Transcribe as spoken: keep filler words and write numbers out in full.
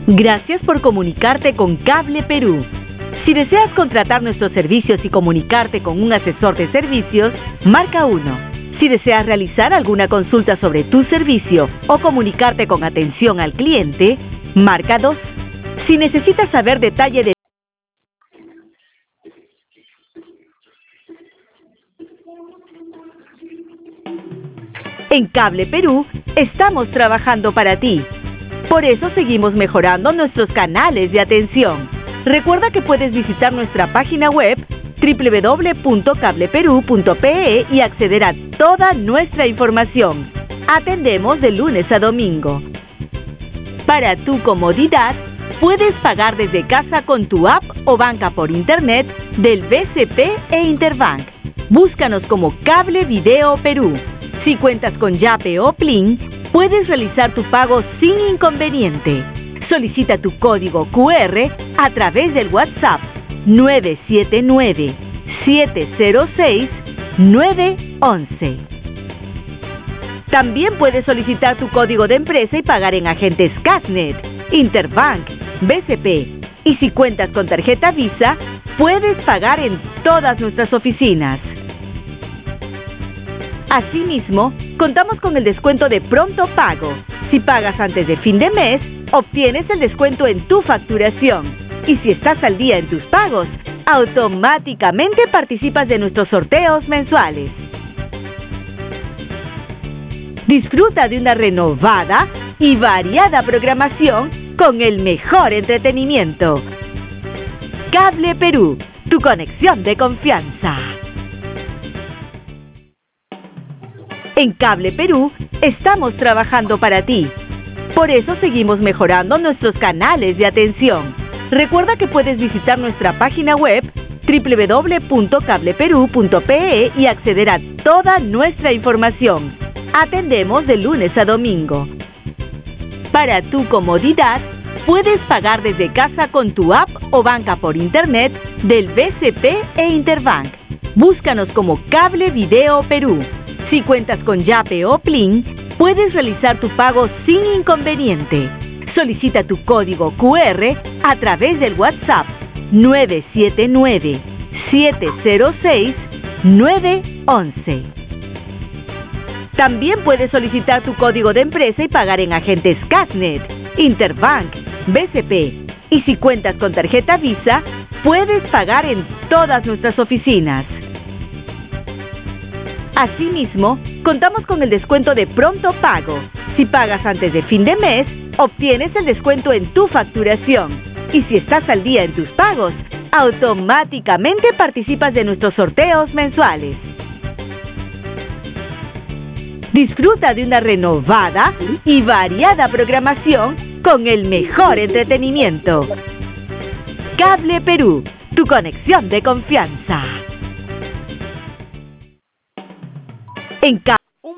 Gracias por comunicarte con Cable Perú. Si deseas contratar nuestros servicios y comunicarte con un asesor de servicios, marca uno. Si deseas realizar alguna consulta sobre tu servicio o comunicarte con atención al cliente, marca dos. Si necesitas saber detalle de En Cable Perú, estamos trabajando para ti. Por eso seguimos mejorando nuestros canales de atención. Recuerda que puedes visitar nuestra página web doble u doble u doble u punto cable perú punto pe e y acceder a toda nuestra información. Atendemos de lunes a domingo. Para tu comodidad, puedes pagar desde casa con tu app o banca por internet del B C P e Interbank. Búscanos como Cable Video Perú. Si cuentas con Yape o Plin, puedes realizar tu pago sin inconveniente. Solicita tu código cu erre a través del WhatsApp nueve siete nueve, siete cero seis, nueve once. También puedes solicitar tu código de empresa y pagar en agentes Casnet, Interbank, B C P. Y si cuentas con tarjeta Visa, puedes pagar en todas nuestras oficinas. Asimismo, contamos con el descuento de pronto pago. Si pagas antes de fin de mes, obtienes el descuento en tu facturación. Y si estás al día en tus pagos, automáticamente participas de nuestros sorteos mensuales. Disfruta de una renovada y variada programación con el mejor entretenimiento. Cable Perú, tu conexión de confianza. En Cable Perú, estamos trabajando para ti. Por eso seguimos mejorando nuestros canales de atención. Recuerda que puedes visitar nuestra página web doble u doble u doble u punto cable perú punto pe e y acceder a toda nuestra información. Atendemos de lunes a domingo. Para tu comodidad, puedes pagar desde casa con tu app o banca por internet del B C P e Interbank. Búscanos como Cable Video Perú. Si cuentas con Yape o Plin, puedes realizar tu pago sin inconveniente. Solicita tu código cu erre a través del WhatsApp nueve siete nueve, siete cero seis, nueve once. También puedes solicitar tu código de empresa y pagar en agentes Casnet, Interbank, B C P. Y si cuentas con tarjeta Visa, puedes pagar en todas nuestras oficinas. Asimismo, contamos con el descuento de pronto pago. Si pagas antes de fin de mes, obtienes el descuento en tu facturación. Y si estás al día en tus pagos, automáticamente participas de nuestros sorteos mensuales. Disfruta de una renovada y variada programación con el mejor entretenimiento. Cable Perú, tu conexión de confianza. En